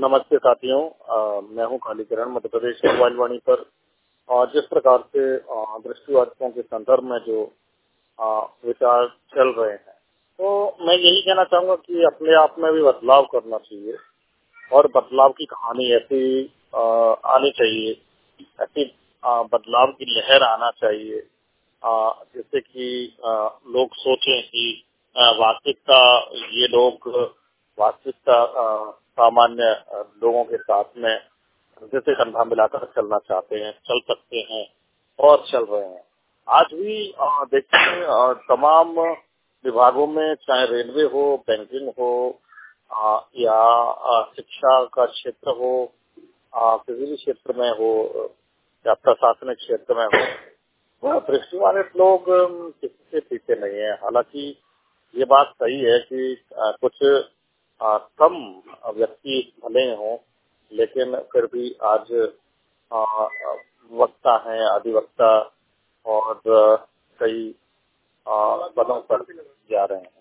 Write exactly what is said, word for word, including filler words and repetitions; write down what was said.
नमस्ते साथियों। अ, मैं हूं कालीकरण, मध्य प्रदेश मोबाइल वाणी पर। और जिस प्रकार से अ, दृष्टिबाधितों के संदर्भ में जो अ, विचार चल रहे हैं, तो मैं यही कहना चाहूंगा कि अपने आप में भी बदलाव करना चाहिए और बदलाव की कहानी ऐसी अ, आनी चाहिए, ऐसी अ, बदलाव की लहर आना चाहिए अ, जिससे कि अ, लोग सोचें कि अ, वास्तविकता ये लोग वास्तविकता अ, सामान्य अ, लोगों के साथ में जैसे कंधा मिलाकर चलना चाहते हैं, चल सकते हैं और चल रहे हैं। आज भी अ, देखते हैं अ, तमाम विभागों में, चाहे रेलवे हो, बैंकिंग हो अ, या अ, शिक्षा का क्षेत्र हो, अ, किसी भी क्षेत्र में हो या प्रशासनिक क्षेत्र में हो, वो दृष्टिवादित लोग अम, किसी से पीछे नहीं है। हालांकि ये बात सही है कि अ, कुछ अ, कम व्यक्ति भले हों, लेकिन फिर भी आज अ, अ, वक्ता हैं, अधिवक्ता और अ, कई अ, पदों पर जा रहे हैं।